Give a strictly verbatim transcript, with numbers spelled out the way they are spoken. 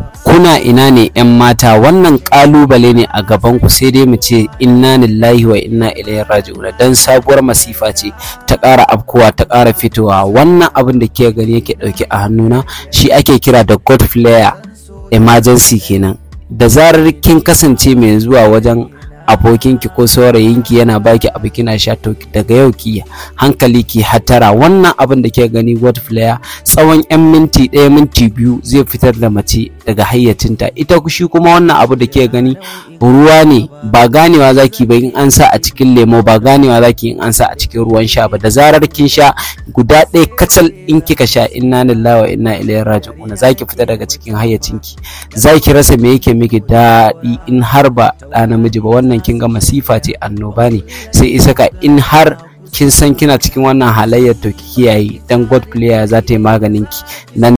kuna ina ne 'yan mata? Wannan kalubale ne a gaban ku, sai dai mu ce inna lillahi wa inna ilaihi raji'un, dan sabuwar masifa ce ta ƙara afkuwa, ta ƙara fitowa. Wannan abin da ke gani yake dauke a hannuna shi ake kira da God Player Emergency kenan. Da zarar kin kasance mai zuwa wajen abokinki ko saurayinki yana baki abu kina sha, to daga yau ki hankali ki hatara. Wannan abin da ke gani God Player tsawon yan minti ɗaya minti biyu zai fitar da mace daga hayyacinta. Ita shi kuma wannan abu da ke gani ruwa ne, ba ganewa zaki ba in an sa a cikin lemo, ba ganewa zaki in an sa a cikin ruwan sha ba. Da zarar kin sha guda ɗaya kacal in kika sha, inna lillahi wa inna ilaihi raji'un, zaki fita daga cikin hayyacinki, zaki rasa me yake miki daɗi in har ba ɗa namiji ba. Wannan kin ga masifa ce, annoba ne. Sai isa ka in har kin san kina cikin wannan halayyar to ki kiyaye, dan God Player za ta yi maganin ki nan